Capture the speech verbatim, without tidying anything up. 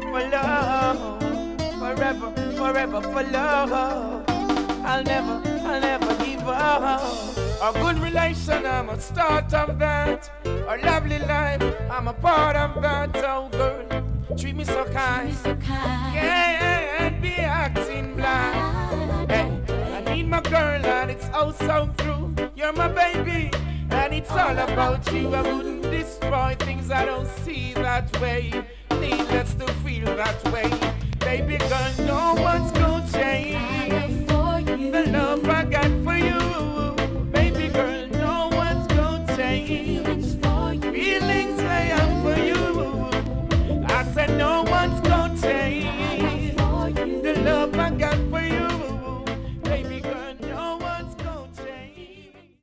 for love, forever, forever for love. I'll never, I'll never give up. A good relation, I'm a start of that. A lovely life, I'm a part of that. Oh girl, treat me so kind. So kind. Can't be acting blind. Hey, I need my girl and it's oh so true. You're my baby and it's all about you. I wouldn't destroy things I don't see that way. Needless to feel that way. Baby girl, no one's gonna change the love I got for you.